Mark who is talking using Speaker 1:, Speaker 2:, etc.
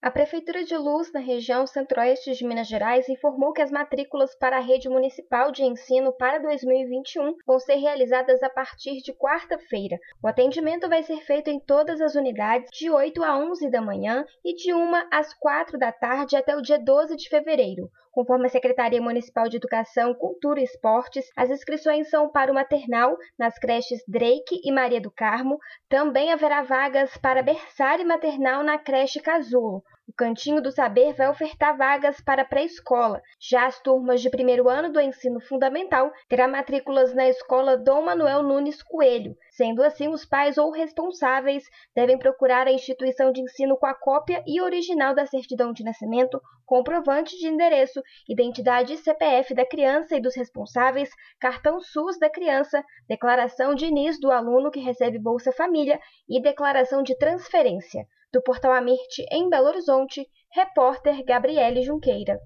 Speaker 1: A Prefeitura de Luz, na região centro-oeste de Minas Gerais, informou que as matrículas para a rede municipal de ensino para 2021 vão ser realizadas a partir de quarta-feira. O atendimento vai ser feito em todas as unidades de 8 a 11 da manhã e de 1 às 4 da tarde até o dia 12 de fevereiro. Conforme a Secretaria Municipal de Educação, Cultura e Esportes, as inscrições são para o maternal nas creches Drake e Maria do Carmo. Também haverá vagas para berçário e maternal na creche Casulo. O Cantinho do Saber vai ofertar vagas para pré-escola. Já as turmas de primeiro ano do ensino fundamental terá matrículas na escola Dom Manuel Nunes Coelho. Sendo assim, os pais ou responsáveis devem procurar a instituição de ensino com a cópia e original da certidão de nascimento, comprovante de endereço, identidade e CPF da criança e dos responsáveis, cartão SUS da criança, declaração de NIS do aluno que recebe Bolsa Família e declaração de transferência. Do Portal Amirte, em Belo Horizonte, repórter Gabriele Junqueira.